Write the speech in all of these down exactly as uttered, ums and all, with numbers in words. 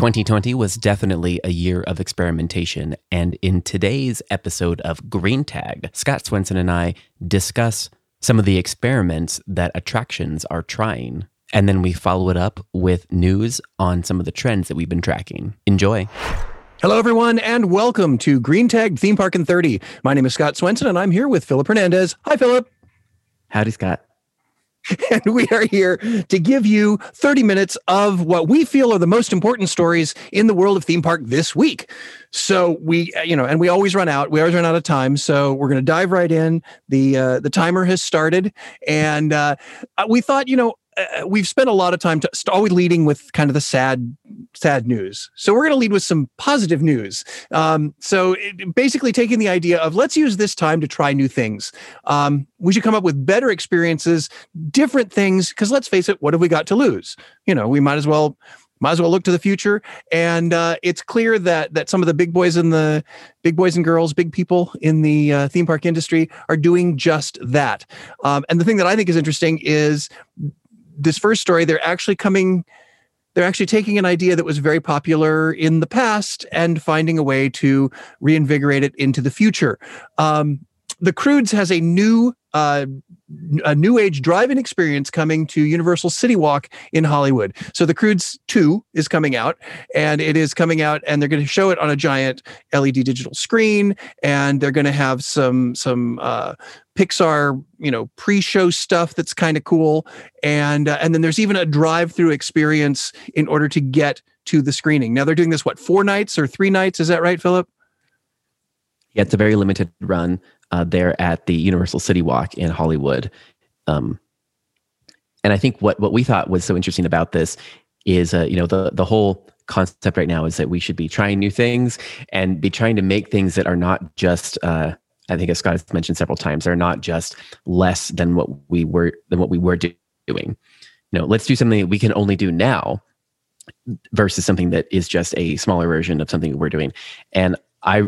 twenty twenty was definitely a year of experimentation, and in today's episode of Green Tag, Scott Swenson and I discuss some of the experiments that attractions are trying, and then we follow it up with news on some of the trends that we've been tracking. Enjoy. Hello, everyone, and welcome to Green Tag Theme Park in thirty. My name is Scott Swenson, and I'm here with Philip Hernandez. Hi, Philip. Howdy, Scott. And we are here to give you thirty minutes of what we feel are the most important stories in the world of theme park this week. So we, you know, and we always run out. We always run out of time. So we're going to dive right in. The uh, the timer has started, and uh, we thought, you know, uh, we've spent a lot of time to, always leading with kind of the sad, sad news. So we're going to lead with some positive news. Um, so it, basically taking the idea of let's use this time to try new things. Um, we should come up with better experiences, different things, because let's face it, what have we got to lose? You know, we might as well might as well look to the future. And uh, it's clear that that some of the big boys and the big boys and girls, big people in the uh, theme park industry are doing just that. Um, and the thing that I think is interesting is this first story, they're actually coming, they're actually taking an idea that was very popular in the past and finding a way to reinvigorate it into the future. Um, the Croods has a new uh, a new age drive-in experience coming to Universal City Walk in Hollywood. So the Croods two is coming out, and it is coming out, and they're going to show it on a giant L E D digital screen, and they're going to have some some uh, Pixar, you know, pre-show stuff that's kind of cool, and uh, and then there's even a drive-through experience in order to get to the screening. Now they're doing this what four nights or three nights? Is that right, Philip? Yeah, it's a very limited run. Uh, there at the Universal City Walk in Hollywood. Um, and I think what, what we thought was so interesting about this is, uh, you know, the, the whole concept right now is that we should be trying new things and be trying to make things that are not just, uh, I think as Scott has mentioned several times, they're not just less than what we were, than what we were do- doing. You know, let's do something that we can only do now versus something that is just a smaller version of something we're doing. And I,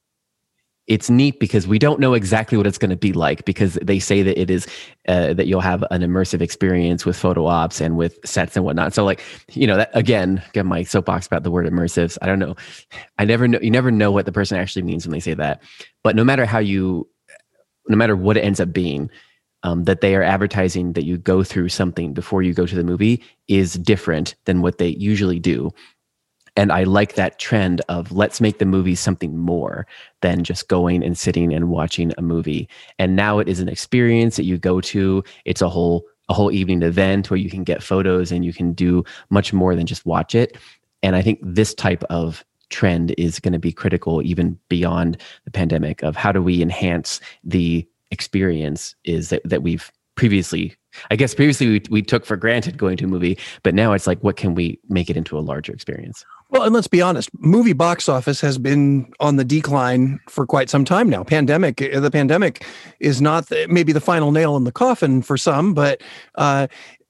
It's neat because we don't know exactly what it's going to be like, because they say that it is uh, that you'll have an immersive experience with photo ops and with sets and whatnot. So, like, you know, that again, get my soapbox about the word immersives. I don't know. I never know. You never know what the person actually means when they say that. But no matter how you, no matter what it ends up being, um, that they are advertising that you go through something before you go to the movie is different than what they usually do. And I like that trend of let's make the movie something more than just going and sitting and watching a movie. And now it is an experience that you go to. It's a whole a whole evening event where you can get photos and you can do much more than just watch it. And I think this type of trend is going to be critical even beyond the pandemic, of how do we enhance the experience is that, that we've previously, I guess previously we, we took for granted going to a movie, but now it's like, what can we make it into a larger experience? Well, and let's be honest, movie box office has been on the decline for quite some time now. Pandemic, the pandemic is not the, maybe the final nail in the coffin for some, but uh,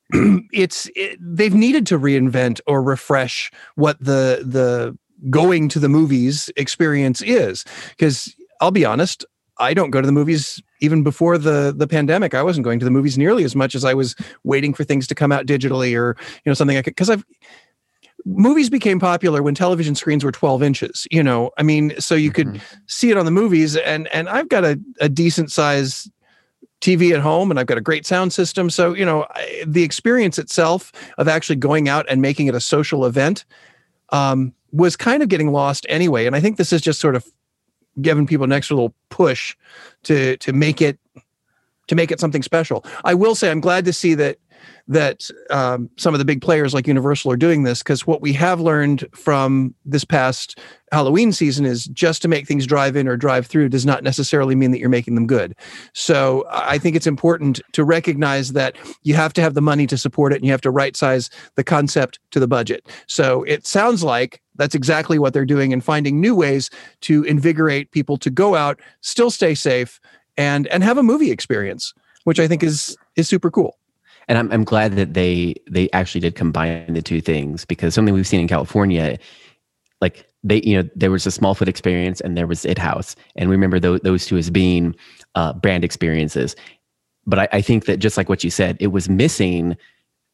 it's it, they've needed to reinvent or refresh what the the going to the movies experience is. Because I'll be honest, I don't go to the movies even before the the pandemic. I wasn't going to the movies nearly as much as I was waiting for things to come out digitally or you know something I could, because I've. Movies became popular when television screens were twelve inches, you know, I mean, so you could mm-hmm. see it on the movies, and, and I've got a, a decent size T V at home, and I've got a great sound system. So, you know, I, the experience itself of actually going out and making it a social event um, was kind of getting lost anyway. And I think this is just sort of giving people an extra little push to, to make it, to make it something special. I will say, I'm glad to see that that um, some of the big players like Universal are doing this, because what we have learned from this past Halloween season is just to make things drive in or drive through does not necessarily mean that you're making them good. So I think it's important to recognize that you have to have the money to support it, and you have to right size the concept to the budget. So it sounds like that's exactly what they're doing, and finding new ways to invigorate people to go out, still stay safe, and and have a movie experience, which I think is is super cool. And I'm I'm glad that they they actually did combine the two things, because something we've seen in California, like they you know there was a Smallfoot experience and there was It House, and we remember those those two as being uh, brand experiences. But I, I think that just like what you said, it was missing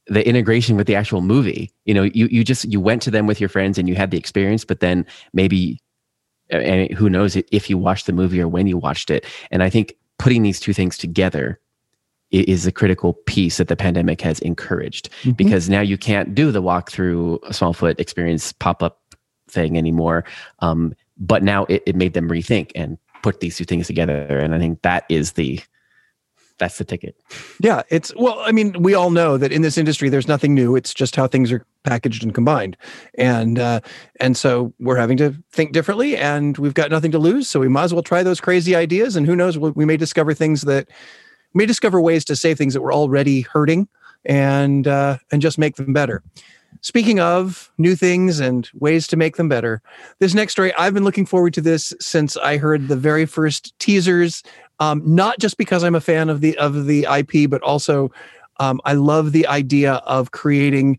the integration with the actual movie. You know, you you just you went to them with your friends and you had the experience, but then maybe, and who knows if you watched the movie or when you watched it. And I think putting these two things together is a critical piece that the pandemic has encouraged, mm-hmm. because now you can't do the walk through a Smallfoot experience pop-up thing anymore. Um, but now it, it made them rethink and put these two things together. And I think that is the, that's the ticket. Yeah. It's, well, I mean, we all know that in this industry, there's nothing new. It's just how things are packaged and combined. And, uh, and so we're having to think differently, and we've got nothing to lose. So we might as well try those crazy ideas, and who knows, we may discover things that may discover ways to save things that were already hurting, and uh, and just make them better. Speaking of new things and ways to make them better, this next story, I've been looking forward to this since I heard the very first teasers. Um, not just because I'm a fan of the of the I P, but also um, I love the idea of creating,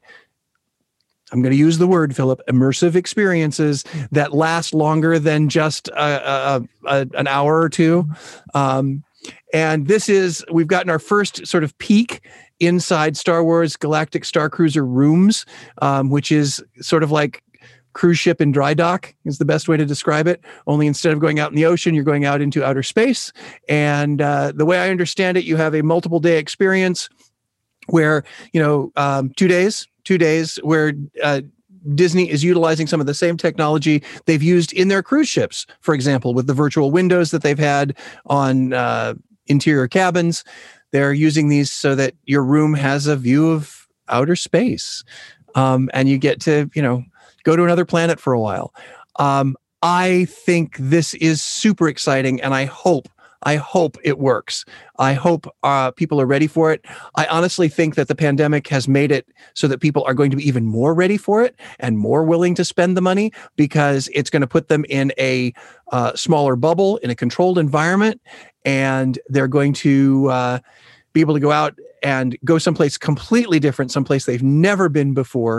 I'm going to use the word, Philip, immersive experiences that last longer than just a, a, a, an hour or two. Um, And this is, we've gotten our first sort of peek inside Star Wars Galactic Star Cruiser rooms, um, which is sort of like cruise ship in dry dock is the best way to describe it. Only instead of going out in the ocean, you're going out into outer space. And uh, the way I understand it, you have a multiple day experience where, you know, um, two days, two days where uh, Disney is utilizing some of the same technology they've used in their cruise ships, for example, with the virtual windows that they've had on uh, interior cabins. They're using these so that your room has a view of outer space, um, and you get to, you know, go to another planet for a while. Um, I think this is super exciting, and I hope I hope it works. I hope uh, people are ready for it. I honestly think that the pandemic has made it so that people are going to be even more ready for it and more willing to spend the money, because it's going to put them in a uh, smaller bubble, in a controlled environment, and they're going to uh, be able to go out and go someplace completely different, someplace they've never been before,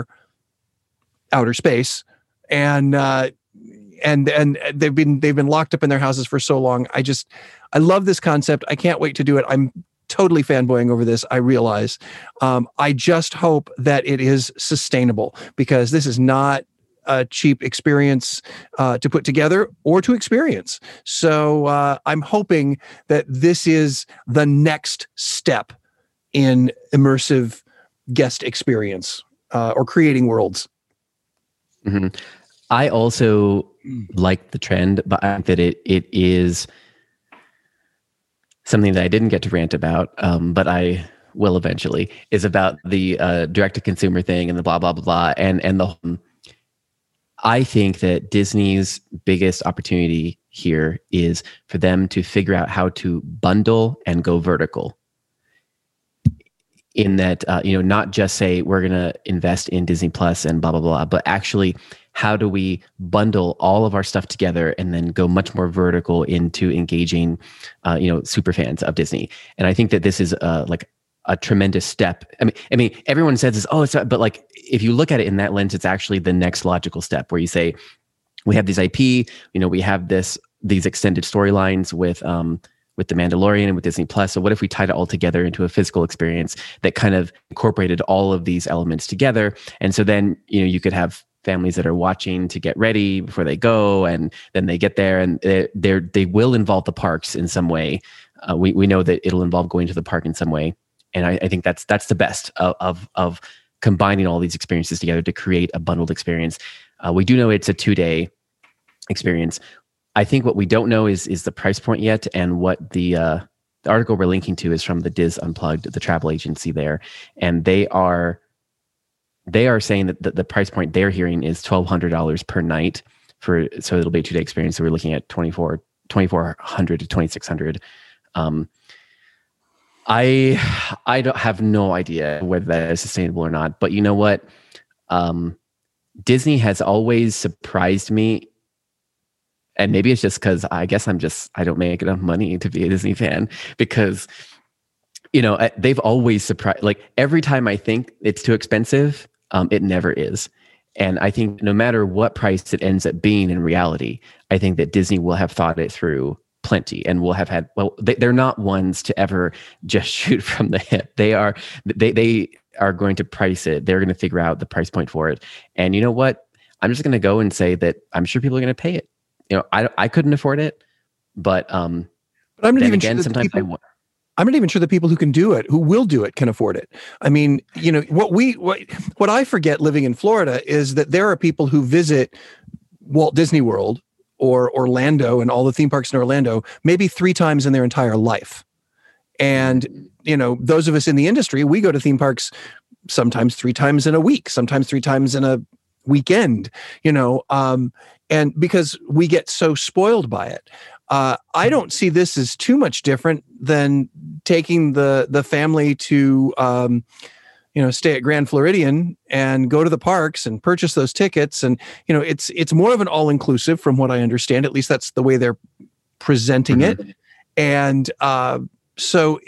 outer space, and uh, and and they've been they've been locked up in their houses for so long. I just I love this concept. I can't wait to do it. I'm totally fanboying over this, I realize. Um, I just hope that it is sustainable, because this is not a cheap experience uh, to put together or to experience. So uh, I'm hoping that this is the next step in immersive guest experience uh, or creating worlds. Mm-hmm. I also like the trend, but I think that it it is something that I didn't get to rant about, um, but I will eventually, is about the uh, direct-to-consumer thing and the blah, blah, blah, blah. And, and the, I think that Disney's biggest opportunity here is for them to figure out how to bundle and go vertical. In that, uh, you know, not just say we're going to invest in Disney Plus and blah, blah, blah, but actually, how do we bundle all of our stuff together and then go much more vertical into engaging, uh, you know, super fans of Disney? And I think that this is uh, like a tremendous step. I mean, I mean, everyone says this, oh, it's not, but like, if you look at it in that lens, it's actually the next logical step, where you say, we have this I P, you know, we have this these extended storylines with um, with The Mandalorian and with Disney Plus. So what if we tied it all together into a physical experience that kind of incorporated all of these elements together? And so then, you know, you could have families that are watching to get ready before they go, and then they get there, and they they they will involve the parks in some way. Uh, we we know that it'll involve going to the park in some way, and I, I think that's that's the best of, of of combining all these experiences together to create a bundled experience. Uh, we do know it's a two day experience. I think what we don't know is is the price point yet, and what the uh, the article we're linking to is from the Diz Unplugged, the travel agency there, and they are. They are saying that the, the price point they're hearing is twelve hundred dollars per night for, so it'll be a two day experience. So we're looking at twenty-four hundred to twenty-six hundred. Um, I, I don't have no idea whether that is sustainable or not, but you know what? Um, Disney has always surprised me, and maybe it's just because I guess I'm just, I don't make enough money to be a Disney fan, because, you know, they've always surprised, like every time I think it's too expensive, Um, it never is. And I think no matter what price it ends up being in reality, I think that Disney will have thought it through plenty, and will have had, well, they, they're not ones to ever just shoot from the hip. They are, they, they are going to price it. They're going to figure out the price point for it. And you know what? I'm just going to go and say that I'm sure people are going to pay it. You know, I I couldn't afford it, but um, but I'm not then even again, sure that sometimes people, I want. I'm not even sure the people who can do it, who will do it, can afford it. I mean, you know, what we what what I forget living in Florida is that there are people who visit Walt Disney World or Orlando and all the theme parks in Orlando maybe three times in their entire life. And, you know, those of us in the industry, we go to theme parks sometimes three times in a week, sometimes three times in a weekend, you know, um, and because we get so spoiled by it. Uh, I don't see this as too much different than taking the the family to, um, you know, stay at Grand Floridian and go to the parks and purchase those tickets. And, you know, it's it's more of an all-inclusive from what I understand. At least that's the way they're presenting mm-hmm. it. And uh, so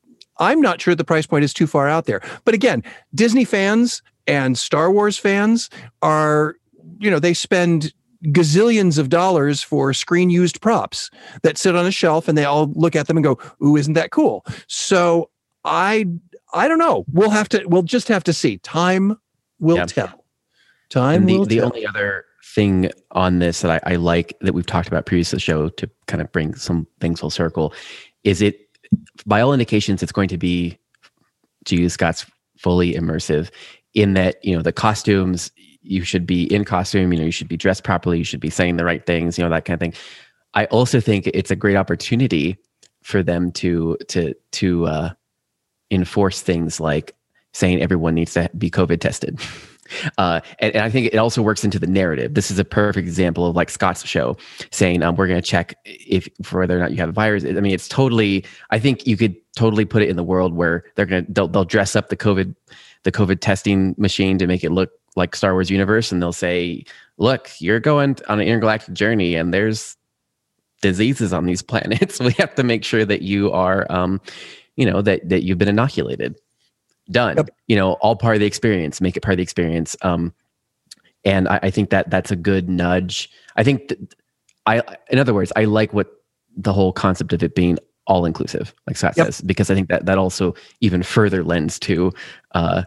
I'm not sure the price point is too far out there. But again, Disney fans and Star Wars fans are, you know, they spend gazillions of dollars for screen used props that sit on a shelf and they all look at them and go, ooh, isn't that cool? So I, I don't know. We'll have to, we'll just have to see. Time will yeah. tell. Time and the, will the tell. only other thing on this that I, I like that we've talked about previously the show to kind of bring some things full circle is it, by all indications, it's going to be, to use Scott's, fully immersive in that, you know, the costumes, you should be in costume, you know, you should be dressed properly, you should be saying the right things, you know, that kind of thing. I also think it's a great opportunity for them to, to, to uh, enforce things like saying everyone needs to be COVID tested. Uh, and, and I think it also works into the narrative. This is a perfect example of like Scott's show saying, um, we're going to check if for whether or not you have a virus. I mean, it's totally, I think you could totally put it in the world where they're going to, they'll, they'll dress up the COVID, the COVID testing machine to make it look like Star Wars universe. And they'll say, look, you're going on an intergalactic journey and there's diseases on these planets. We have to make sure that you are, um, you know, that, that you've been inoculated. Done. Yep. You know, all part of the experience, make it part of the experience. Um, and I, I think that that's a good nudge. I think th- I, in other words, I like what the whole concept of it being all inclusive, like Scott yep. says, because I think that that also even further lends to uh,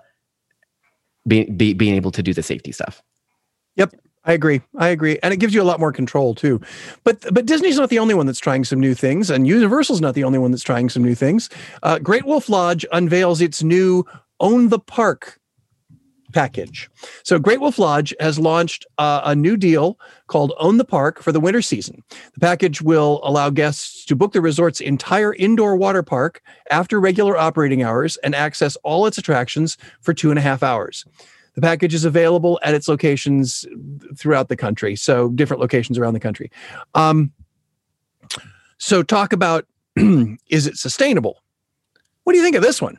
being, be, being able to do the safety stuff. Yep. I agree. I agree. And it gives you a lot more control too. But but Disney's not the only one that's trying some new things, and Universal's not the only one that's trying some new things. Uh, Great Wolf Lodge unveils its new Own the Park package. So Great Wolf Lodge has launched uh, a new deal called Own the Park for the winter season. The package will allow guests to book the resort's entire indoor water park after regular operating hours and access all its attractions for two and a half hours. The package is available at its locations throughout the country, so different locations around the country. Um, so talk about, is it sustainable? What do you think of this one?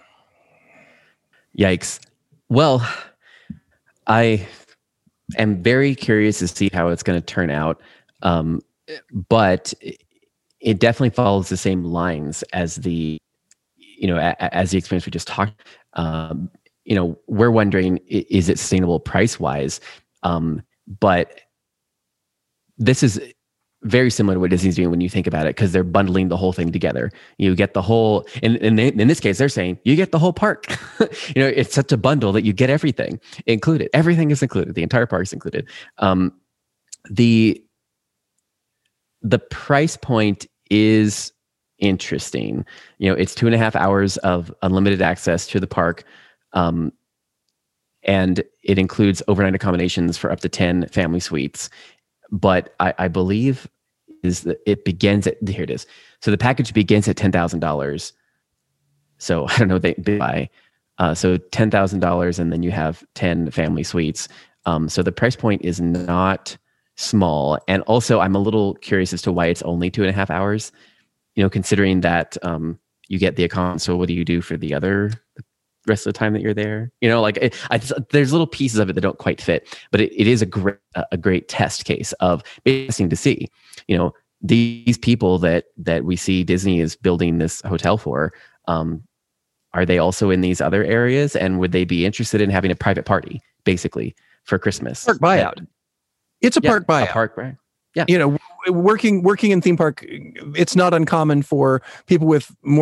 Yikes. Well, I am very curious to see how it's going to turn out, um, but it definitely follows the same lines as the, you know, a, as the experience we just talked um, you know, we're wondering, is it sustainable price-wise? Um, but this is very similar to what Disney's doing when you think about it, because they're bundling the whole thing together. You get the whole, and, and they, in this case, they're saying you get the whole park. You know, it's such a bundle that you get everything included. Everything is included. The entire park is included. Um, the the price point is interesting. You know, it's two and a half hours of unlimited access to the park. Um, and it includes overnight accommodations for up to ten family suites. But I, I believe is that it begins at, here it is. So the package begins at ten thousand dollars. So I don't know what they buy. Uh, so ten thousand dollars and then you have ten family suites. Um, so the price point is not small. And also I'm a little curious as to why it's only two and a half hours, you know, considering that um, you get the account. So what do you do for the other rest of the time that you're there? You know, like it, I just, there's little pieces of it that don't quite fit, but it, it is a great, a great test case of interesting to see, you know, these people that, that we see Disney is building this hotel for, um, are they also in these other areas? And would they be interested in having a private party basically for Christmas? Park buyout. And, it's a yeah, park buyout. A park buyout. Yeah. You know, working, working in theme park, it's not uncommon for people with more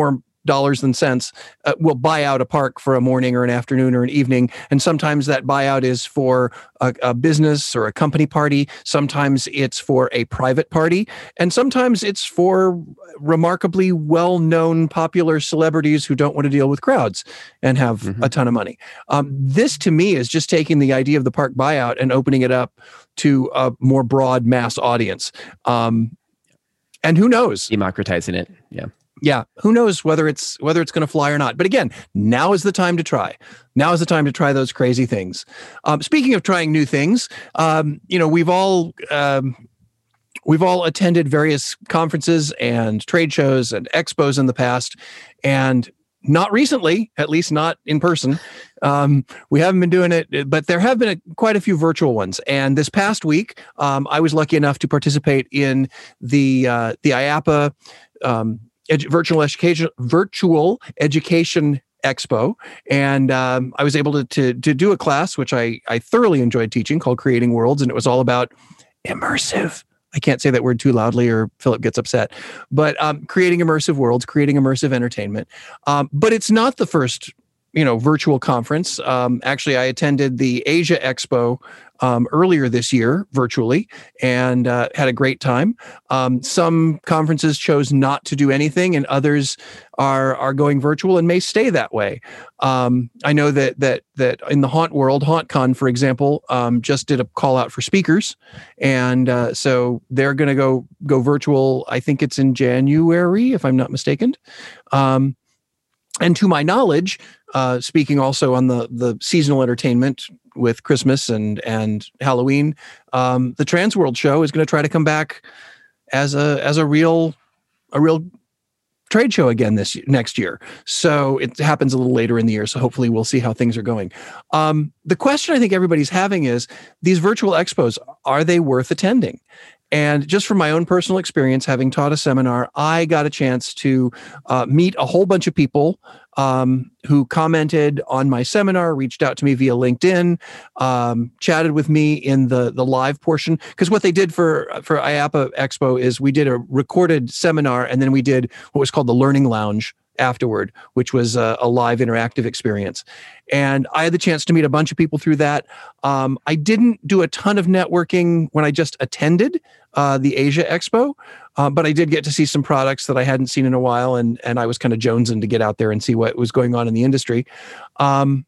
dollars than cents, uh, will buy out a park for a morning or an afternoon or an evening. And sometimes that buyout is for a, a business or a company party. Sometimes it's for a private party. And sometimes it's for remarkably well-known popular celebrities who don't want to deal with crowds and have mm-hmm. a ton of money. Um, this to me is just taking the idea of the park buyout and opening it up to a more broad mass audience. Um, and who knows? Democratizing it. Yeah. Yeah. Who knows whether it's whether it's going to fly or not. But again, now is the time to try. Now is the time to try those crazy things. Um, speaking of trying new things, um, you know, we've all um, we've all attended various conferences and trade shows and expos in the past, and not recently, at least not in person. Um, we haven't been doing it, but there have been a, quite a few virtual ones. And this past week, um, I was lucky enough to participate in the uh, the I A P A um, edu- virtual education virtual education expo, and um, I was able to, to to do a class which I I thoroughly enjoyed teaching, called Creating Worlds, and it was all about immersive. I can't say that word too loudly or Philip gets upset, but um, creating immersive worlds, creating immersive entertainment. Um, but it's not the first, you know, virtual conference. Um, actually, I attended the Asia Expo um, earlier this year virtually and uh, had a great time. Um, some conferences chose not to do anything, and others are are going virtual and may stay that way. Um, I know that that that in the haunt world, HauntCon, for example, um, just did a call out for speakers, and uh, so they're going to go go virtual. I think it's in January, if I'm not mistaken. Um, and to my knowledge, uh, speaking also on the the seasonal entertainment with Christmas and and Halloween, um, the Trans World Show is going to try to come back as a as a real a real trade show again this next year. So it happens a little later in the year. So hopefully we'll see how things are going. Um, the question I think everybody's having is, these virtual expos, are they worth attending? And just from my own personal experience, having taught a seminar, I got a chance to uh, meet a whole bunch of people um, who commented on my seminar, reached out to me via LinkedIn, um, chatted with me in the the live portion. Because what they did for for I A P A Expo is we did a recorded seminar, and then we did what was called the Learning Lounge afterward, which was a, a live interactive experience. And I had the chance to meet a bunch of people through that. Um, I didn't do a ton of networking when I just attended uh, the Asia Expo, uh, but I did get to see some products that I hadn't seen in a while, and and I was kind of jonesing to get out there and see what was going on in the industry. Um,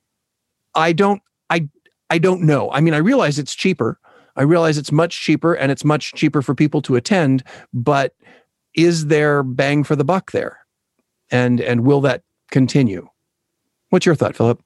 I don't, I, I don't know. I mean, I realize it's cheaper. I realize it's much cheaper, and it's much cheaper for people to attend. But is there bang for the buck there? And and will that continue? What's your thought, Philip?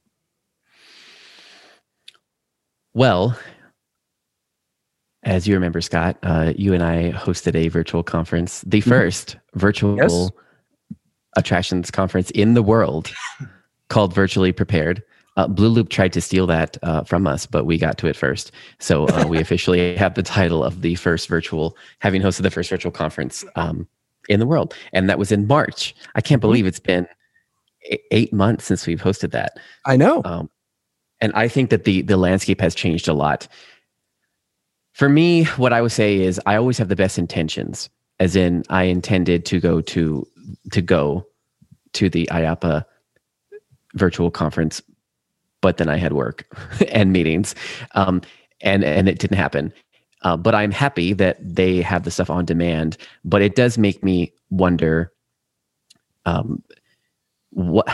Well, as you remember, Scott, uh, you and I hosted a virtual conference, the mm-hmm. first virtual yes. attractions conference in the world, called Virtually Prepared. Uh, Blue Loop tried to steal that uh, from us, but we got to it first. So uh, we officially have the title of the first virtual, having hosted the first virtual conference um, in the world. And that was in March. I can't believe it's been eight months since we've hosted that. I know. Um, and I think that the the landscape has changed a lot. For me, what I would say is I always have the best intentions, as in I intended to go to to go to the I A P A virtual conference, but then I had work and meetings, um, and and it didn't happen. Uh, but I'm happy that they have the stuff on demand. But it does make me wonder, um, what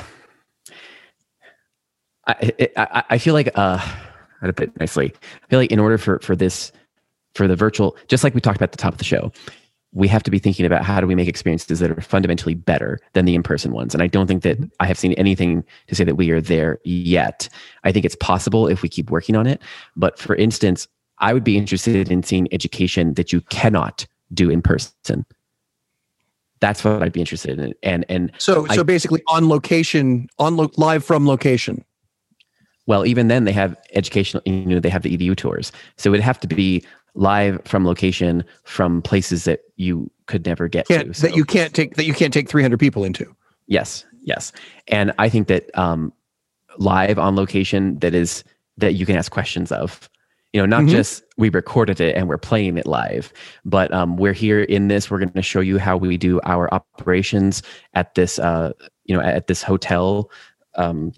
I, I I feel like. Uh, how to put it nicely? I feel like in order for for this, for the virtual, just like we talked about at the top of the show, we have to be thinking about how do we make experiences that are fundamentally better than the in-person ones. And I don't think that I have seen anything to say that we are there yet. I think it's possible if we keep working on it. But for instance, I would be interested in seeing education that you cannot do in person. That's what I'd be interested in. And and so I, so basically on location, on lo- live from location. Well, even then they have educational, you know, they have the E D U tours. So it would have to be live from location from places that you could never get can't, to. So. That you can't take that you can't take three hundred people into. Yes, yes. And I think that um, live on location that is that you can ask questions of. You know, not mm-hmm. just we recorded it and we're playing it live, but um, we're here in this. We're going to show you how we do our operations at this uh, you know, at this hotel, um,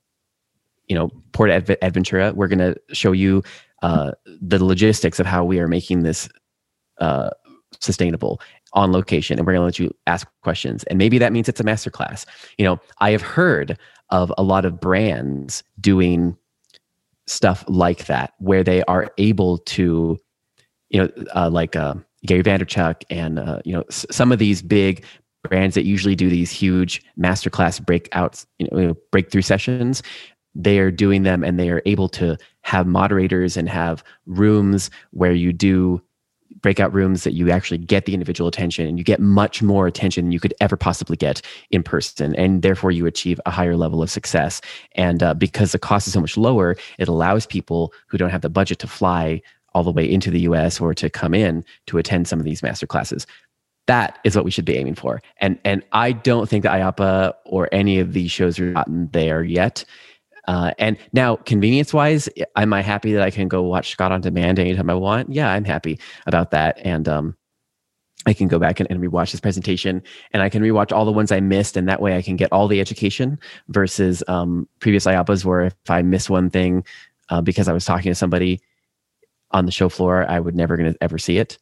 you know, Port Adv- Adventura. We're going to show you uh, the logistics of how we are making this uh, sustainable on location, and we're going to let you ask questions. And maybe that means it's a masterclass. You know, I have heard of a lot of brands doing stuff like that, where they are able to, you know, uh, like uh, Gary Vaynerchuk and uh, you know, s- some of these big brands that usually do these huge masterclass breakouts, you know, breakthrough sessions. They are doing them, and they are able to have moderators and have rooms where you do breakout rooms that you actually get the individual attention, and you get much more attention than you could ever possibly get in person. And therefore you achieve a higher level of success. And uh, because the cost is so much lower, it allows people who don't have the budget to fly all the way into the U S or to come in to attend some of these master classes. That is what we should be aiming for. And, and I don't think that I A P A or any of these shows are gotten there yet. Uh, and now, convenience-wise, am I happy that I can go watch Scott on demand anytime I want? Yeah, I'm happy about that. And um, I can go back and, and rewatch this presentation, and I can rewatch all the ones I missed, and that way I can get all the education versus um, previous I A P As where if I miss one thing uh, because I was talking to somebody on the show floor, I would never going to ever see it.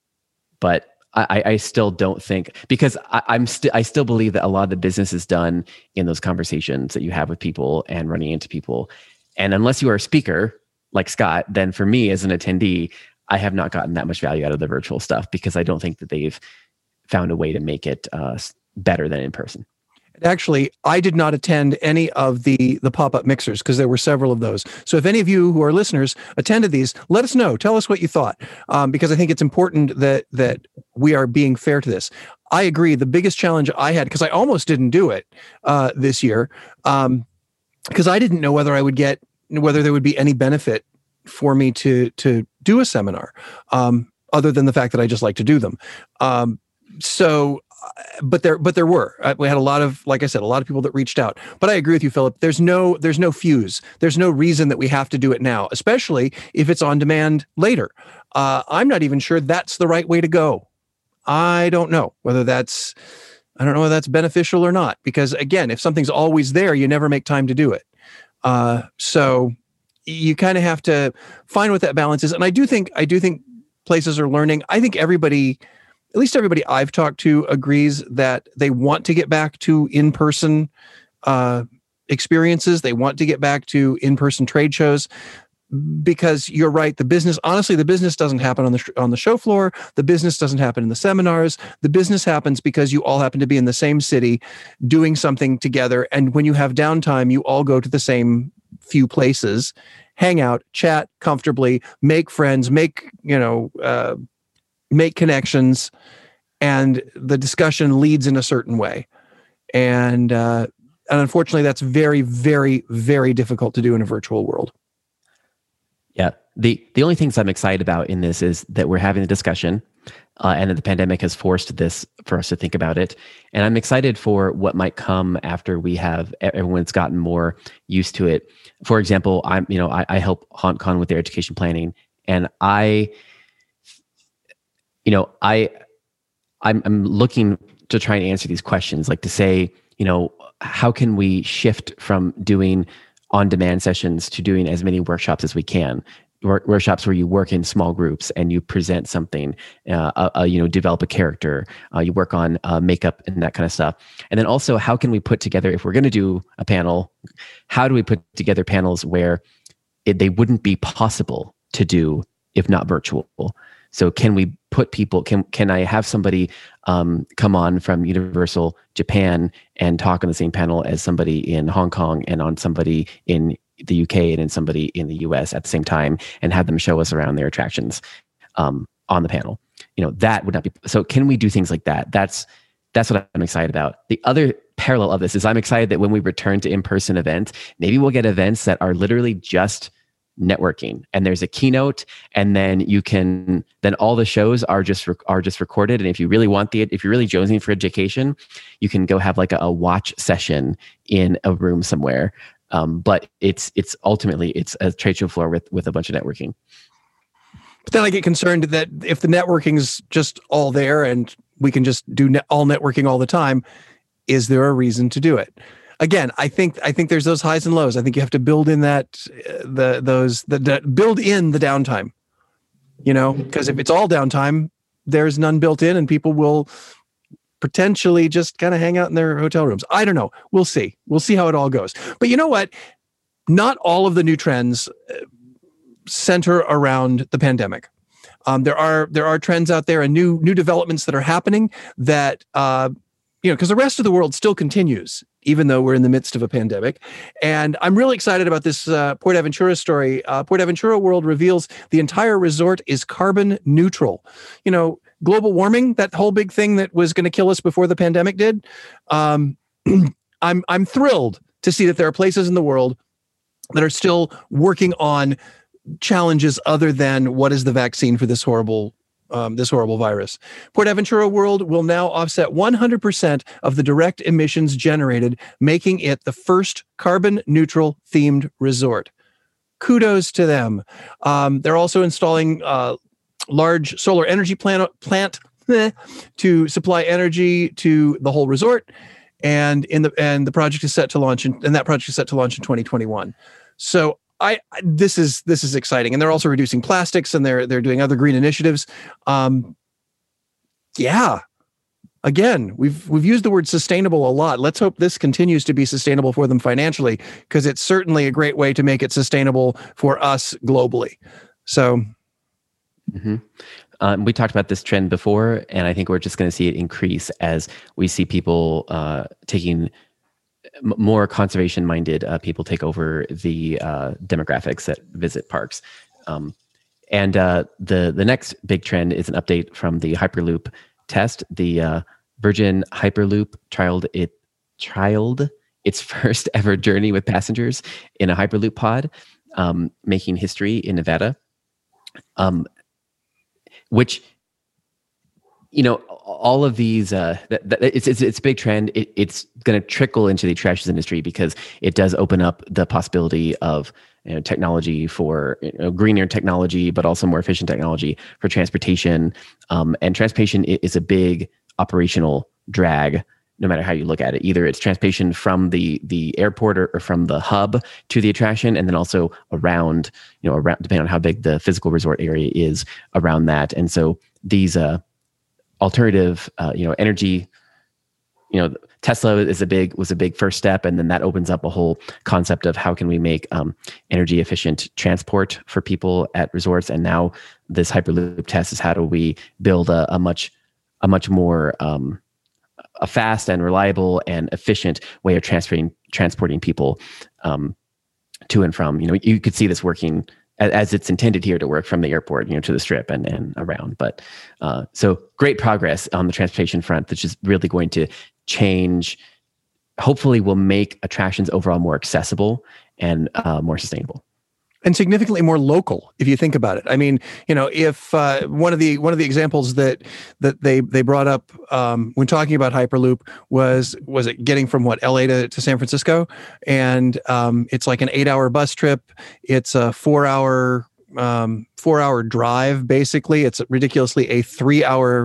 But I, I still don't think, because I, I'm still I still believe that a lot of the business is done in those conversations that you have with people and running into people. And unless you are a speaker like Scott, then for me as an attendee, I have not gotten that much value out of the virtual stuff, because I don't think that they've found a way to make it uh, better than in person. Actually, I did not attend any of the the pop-up mixers, because there were several of those. So if any of you who are listeners attended these, let us know. Tell us what you thought, um, because I think it's important that that we are being fair to this. I agree. The biggest challenge I had, because I almost didn't do it uh, this year, um, because I didn't know whether I would get, whether there would be any benefit for me to to do a seminar, um, other than the fact that I just like to do them. Um, so. But there, but there were. Uh, we had a lot of, like I said, a lot of people that reached out. But I agree with you, Philip. There's no, there's no fuse. There's no reason that we have to do it now, especially if it's on demand later. Uh, I'm not even sure that's the right way to go. I don't know whether that's, I don't know whether that's beneficial or not. Because again, if something's always there, you never make time to do it. Uh, so you kind of have to find what that balance is. And I do think, I do think places are learning. I think everybody. At least everybody I've talked to agrees that they want to get back to in-person uh, experiences. They want to get back to in-person trade shows, because you're right. The business, honestly, the business doesn't happen on the sh- on the show floor. The business doesn't happen in the seminars. The business happens because you all happen to be in the same city doing something together. And when you have downtime, you all go to the same few places, hang out, chat comfortably, make friends, make, you know, uh, make connections, and the discussion leads in a certain way. And, uh, and unfortunately, that's very, very, very difficult to do in a virtual world. Yeah. The the only things I'm excited about in this is that we're having a discussion, uh, and that the pandemic has forced this for us to think about it. And I'm excited for what might come after we have everyone's gotten more used to it. For example, I'm you know I, I help HauntCon with their education planning, and I. You know, I, I'm, I'm looking to try and answer these questions, like to say, you know, how can we shift from doing on-demand sessions to doing as many workshops as we can? Work, workshops where you work in small groups and you present something, uh, uh, uh, you know, develop a character, uh, you work on uh, makeup and that kind of stuff. And then also, how can we put together, if we're going to do a panel, how do we put together panels where it, they wouldn't be possible to do if not virtual? So can we put people, can can I have somebody um, come on from Universal Japan and talk on the same panel as somebody in Hong Kong and on somebody in the U K and in somebody in the U S at the same time, and have them show us around their attractions um, on the panel? You know, that would not be, so can we do things like that? That's, that's what I'm excited about. The other parallel of this is I'm excited that when we return to in-person events, maybe we'll get events that are literally just networking, and there's a keynote, and then you can then all the shows are just rec- are just recorded. And if you really want the if you're really jonesing for education, you can go have like a, a watch session in a room somewhere. Um, but it's it's ultimately it's a trade show floor with with a bunch of networking. But then I get concerned that if the networking's just all there and we can just do net, all networking all the time, is there a reason to do it? Again, I think I think there's those highs and lows. I think you have to build in that uh, the those the, the build in the downtime. You know, because if it's all downtime, there's none built in, and people will potentially just kind of hang out in their hotel rooms. I don't know. We'll see. We'll see how it all goes. But you know what? Not all of the new trends center around the pandemic. Um, there are there are trends out there and new new developments that are happening that uh, you know, because the rest of the world still continues, even though we're in the midst of a pandemic. And I'm really excited about this uh, Port Aventura story. Uh, Port Aventura World reveals the entire resort is carbon neutral. You know, global warming, that whole big thing that was going to kill us before the pandemic did. Um, I'm I'm thrilled to see that there are places in the world that are still working on challenges other than what is the vaccine for this horrible um, this horrible virus. Port Aventura World will now offset one hundred percent of the direct emissions generated, making it the first carbon neutral themed resort. Kudos to them. Um, they're also installing uh, large solar energy plant, plant eh, to supply energy to the whole resort. And in the and the project is set to launch in, and that project is set to launch in twenty twenty-one. So I this is this is exciting, and they're also reducing plastics, and they're they're doing other green initiatives. Um, yeah, again, we've we've used the word sustainable a lot. Let's hope this continues to be sustainable for them financially, because it's certainly a great way to make it sustainable for us globally. So, mm-hmm. um, we talked about this trend before, and I think we're just going to see it increase as we see people uh, taking. More conservation-minded uh, people take over the uh, demographics that visit parks. Um, and uh, the the next big trend is an update from the Hyperloop test. The uh, Virgin Hyperloop trialed it trialed its first ever journey with passengers in a Hyperloop pod, um, making history in Nevada. Um, which, you know, all of these, uh, th- th- it's, it's it's a big trend. It, it's going to trickle into the attractions industry because it does open up the possibility of, you know, technology for, you know, greener technology, but also more efficient technology for transportation. Um, and transportation is a big operational drag, no matter how you look at it. Either it's transportation from the the airport or, or from the hub to the attraction, and then also around, you know, around, depending on how big the physical resort area is around that. And so these uh, alternative, uh, you know, energy, you know, Tesla is a big was a big first step, and then that opens up a whole concept of how can we make um, energy efficient transport for people at resorts. And now this Hyperloop test is how do we build a, a much a much more um, a fast and reliable and efficient way of transporting transporting people um, to and from. You know, you could see this working as it's intended here to work, from the airport, you know, to the Strip and, and around. But uh, so great progress on the transportation front, which is really going to change, hopefully will make attractions overall more accessible and uh, more sustainable. And significantly more local, if you think about it. I mean, you know, if uh, one of the one of the examples that that they they brought up um, when talking about Hyperloop was was it getting from what L A to, to San Francisco, and um, it's like an eight hour bus trip. It's a four hour um, four hour drive. Basically, it's ridiculously a three hour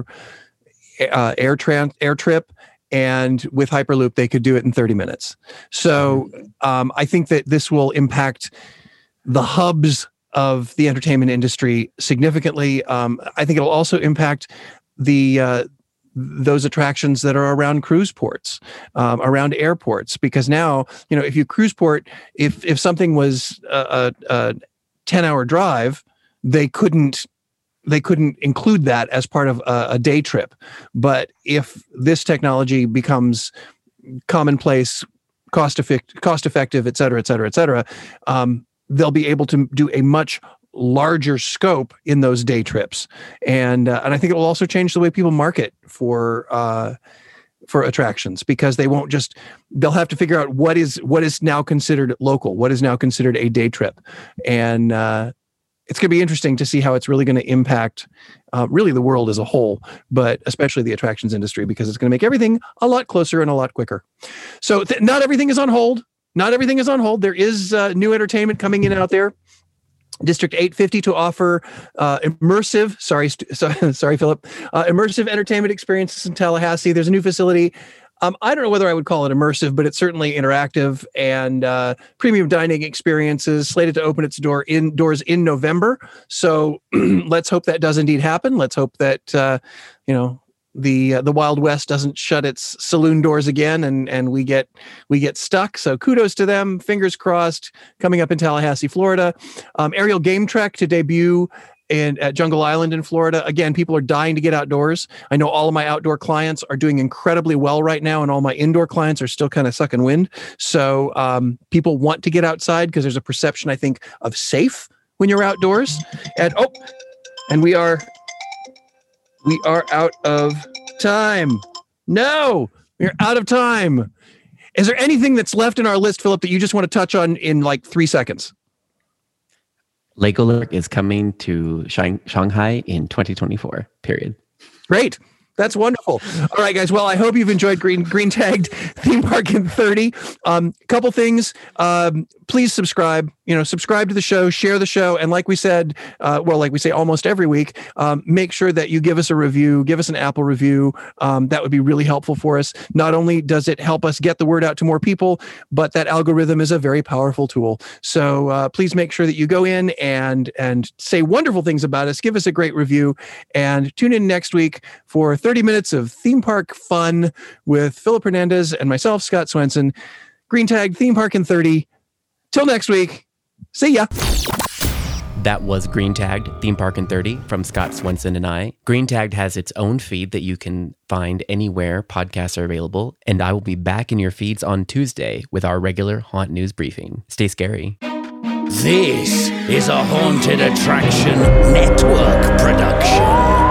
uh, air tran- air trip. And with Hyperloop, they could do it in thirty minutes. So um, I think that this will impact the hubs of the entertainment industry significantly. Um, I think it'll also impact the uh, those attractions that are around cruise ports, um, around airports, because now, you know, if you cruise port, if if something was a, a, a ten hour drive, they couldn't they couldn't include that as part of a, a day trip. But if this technology becomes commonplace, cost effective, cost effective, et cetera, et cetera, et cetera, um, they'll be able to do a much larger scope in those day trips, and uh, and I think it will also change the way people market for uh, for attractions, because they won't just they'll have to figure out what is what is now considered local, what is now considered a day trip, and uh, it's going to be interesting to see how it's really going to impact uh, really the world as a whole, but especially the attractions industry, because it's going to make everything a lot closer and a lot quicker. So th- not everything is on hold. Not everything is on hold. There is uh, new entertainment coming in and out there. District eight fifty to offer uh, immersive, sorry, st- sorry, Philip, uh, immersive entertainment experiences in Tallahassee. There's a new facility Um, I don't know whether I would call it immersive, but it's certainly interactive and uh, premium dining experiences slated to open its door indoors in November. So let's hope that does indeed happen. Let's hope that uh, you know the uh, the Wild West doesn't shut its saloon doors again, and and we get we get stuck. So kudos to them. Fingers crossed. Coming up in Tallahassee, Florida, um, Aerial Game Trek to debut in at Jungle Island in Florida. Again, people are dying to get outdoors. I know all of my outdoor clients are doing incredibly well right now, and all my indoor clients are still kind of sucking wind. So um, people want to get outside because there's a perception, I think, of safe when you're outdoors. And oh, and we are we are out of time. No, we're out of time. Is there anything that's left in our list, Philip, that you just want to touch on in like three seconds? Legoland is coming to Shanghai in twenty twenty-four, period. Great. That's wonderful. All right, guys. Well, I hope you've enjoyed Green Green Tagged Theme Park in thirty. Um, couple things. Um, please subscribe. You know, subscribe to the show, share the show, and like we said, uh, well, like we say almost every week, um, make sure that you give us a review, give us an Apple review. Um, that would be really helpful for us. Not only does it help us get the word out to more people, but that algorithm is a very powerful tool. So uh, please make sure that you go in and and say wonderful things about us. Give us a great review, and tune in next week for thirty minutes of theme park fun with Philip Hernandez and myself, Scott Swenson. Green Tag Theme Park in thirty. Till next week. See ya. That was Green Tagged Theme Park in thirty from Scott Swenson and I. Green Tagged has its own feed that you can find anywhere podcasts are available, and I will be back in your feeds on Tuesday with our regular Haunt News briefing. Stay scary. This is a Haunted Attraction Network production.